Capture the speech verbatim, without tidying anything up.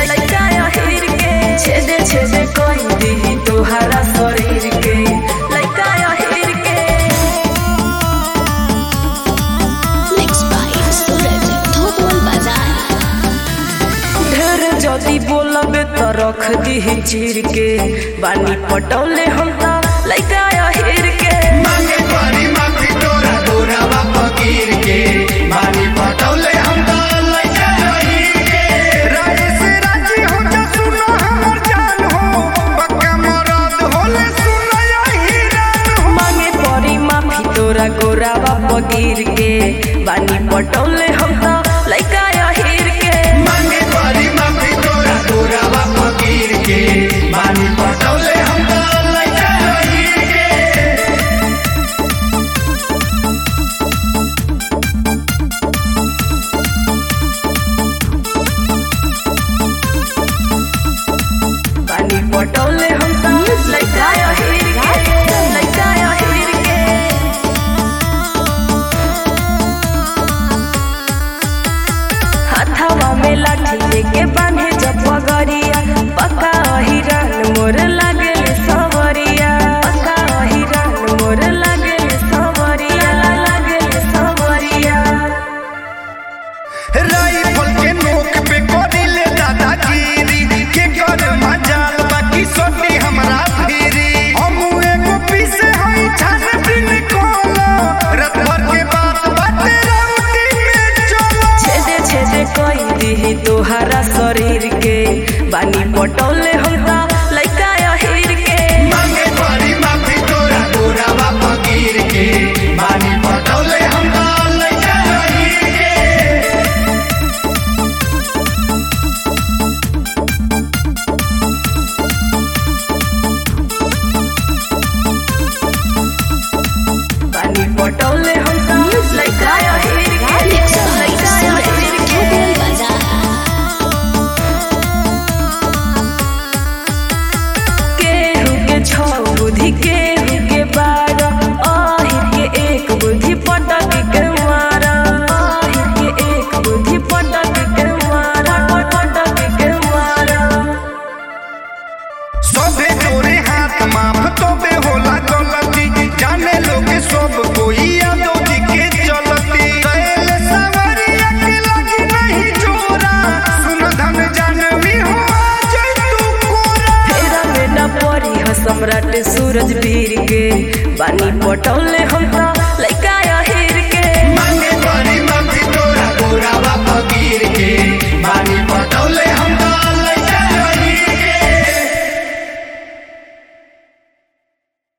लइका अहिर के छेदे छेदे कोई दी तोहरा शरीर के लइका अहिर के मिक्स बाय सूरज धोबोल बाजार। ढेर जदी बोलबे त रख दी चीर के बानी पटौले हम त लइका अहिर के मांगे परी माफी तोरा तोरा बाप गिर के बानी पटौले हम त लइका अहिर के राजे से राजी हो जा सुनो हमर जान हो पक्का मरद होले सुनो अहिरान हो मांगे परी माफी तोरा गोरा बाप गिर के बानी पटौले हम त लइका अहिर के मांगे परी माफी तोरा तोरा बाप गिर के बानी पटौले हम त लइका अहिर के बानी पटौले हम त लइका अहिर के लइका अहिर के हाथवा में लाठी लेके बांधे जब पगड़िया पक्का अहिरान मोर लागे सवरिया पक्का अहिरान मोर लागे सवरिया लागे सवरिया राइफल के नोक पे कोडिले दादागिरी के कर मजाल बाकी सोनी हमरा फिरी हम एगो पीसे हई छान बिन कोलो रात भर के बात बाटे राउटी में चलो छेदे छेदे कोई दी तोहरा शरीर के बानी पटौले हम त लइका अहिर के मांगे परी माफी तोरा तोरा बाप गिर के बानी पटौले हम त लइका अहिर के बानी पटौले हम त लइका अहिर के मिक्स बाय लइका सूरज अहिर के धोबोल बाजार। केहू के छौ बुद्धि केहू के बारह अहिर के एक बुद्धि पटक के मारा अहिर के एक बुद्धि पटक के मारा पटक के मारा सबे जोरे हाथ माफ तोबे होला गलती जाने लोग सब कोई यादो जी के चलती कैल सवरिया के लगी नहीं जोरा सुन धन जानवी हो जय तू कोरा फेरा में न पड़ी ह सम्राट सूरज वीर के बानी पटौले हम त